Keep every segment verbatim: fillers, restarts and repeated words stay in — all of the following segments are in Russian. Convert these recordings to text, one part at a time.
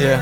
Yeah.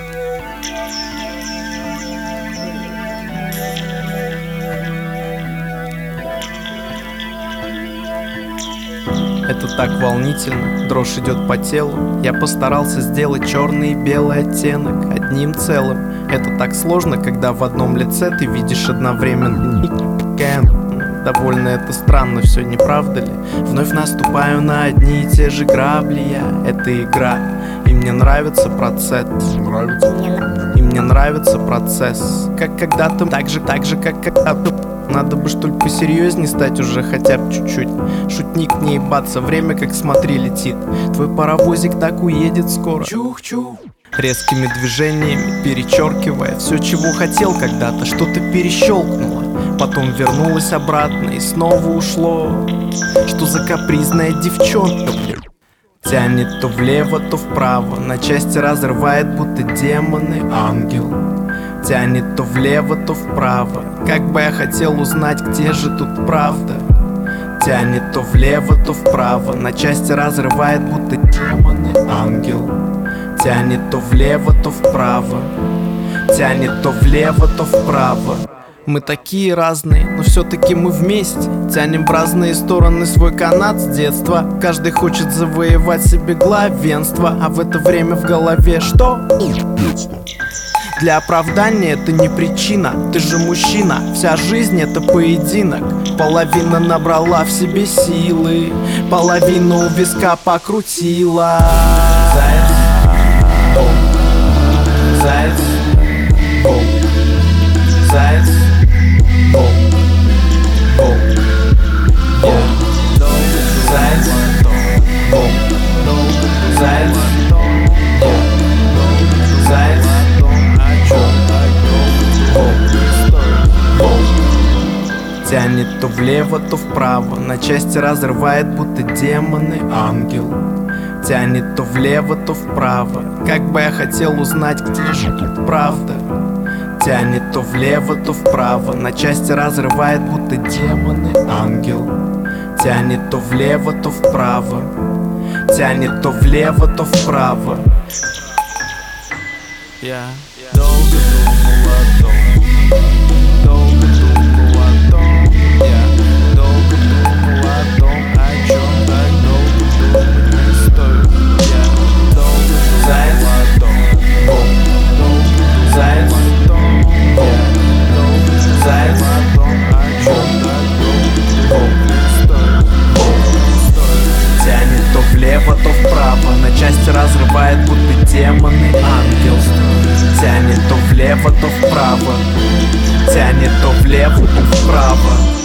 Это так волнительно, дрожь идет по телу. Я постарался сделать черный и белый оттенок одним целым. Это так сложно, когда в одном лице ты видишь одновременно. Довольно это странно, все не правда ли? Вновь наступаю на одни и те же грабли я. Это игра, и мне нравится процесс. Нравится? И мне нравится процесс. Как когда-то, так же, так же, как когда-то. Надо бы что ли посерьезнее стать уже хотя бы чуть-чуть. Шутник не ебаться, время как смотри летит. Твой паровозик так уедет скоро. Чух-чух. Резкими движениями перечеркивая все, чего хотел когда-то, что-то перещелкнуло. Потом вернулось обратно и снова ушло. Что за капризная девчонка, блин? Тянет то влево, то вправо, на части разрывает, будто демоны ангел. Тянет то влево, то вправо, как бы я хотел узнать, где же тут правда. Тянет то влево, то вправо, на части разрывает, будто демоны ангел. Тянет то влево, то вправо, тянет то влево, то вправо. Мы такие разные, но все-таки мы вместе. Тянем в разные стороны свой канат с детства. Каждый хочет завоевать себе главенство, а в это время в голове что? Для оправдания это не причина. Ты же мужчина, вся жизнь это поединок. Половина набрала в себе силы, половину у виска покрутила. Заяц, волк, заяц, волк, заяц, волк, волк, волк, заяц, волк, заяц, волк, заяц, тянет то влево, то вправо, на части разрывает, будто демоны ангел. Тянет то влево, то вправо, как бы я хотел узнать, где же тут правда. Тянет то влево, то вправо, на части разрывает, будто демоны ангел. Тянет то влево, то вправо, тянет то влево, то вправо. Я долго думал о том, долго думал о том, я долго думал о том, о чем так долго думать не стоит. Я долго думал о том, долго заяц, долго заяц, о том, о чем так долго думать не стоит. Тянет то влево, то вправо, на части разрывает, будто демоны ангел. Тянет то влево, то вправо, тянет то влево, то вправо.